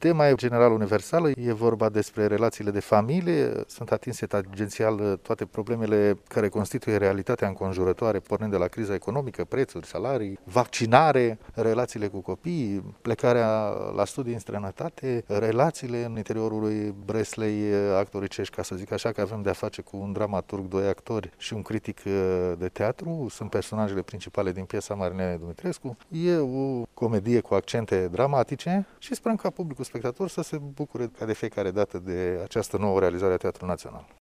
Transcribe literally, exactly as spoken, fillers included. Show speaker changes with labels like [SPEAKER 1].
[SPEAKER 1] Tema e general universală, e vorba despre relațiile de familie, sunt atinse tangențial toate problemele care constituie realitatea înconjurătoare, pornind de la criza economică, prețuri, salarii, vaccinare, relațiile cu copiii, plecarea la studii în străinătate, relațiile în interiorul lui Breslei actoricești, ca să zic așa, că avem de-a face cu un dramaturg, doi actori și un critic de teatru, sunt personajele principale din piesa Marinele Dumitrescu. E o comedie cu accente dramatice și sperăm ca publicul spectator să se bucure ca de fiecare dată de această nouă realizare a Teatrului Național.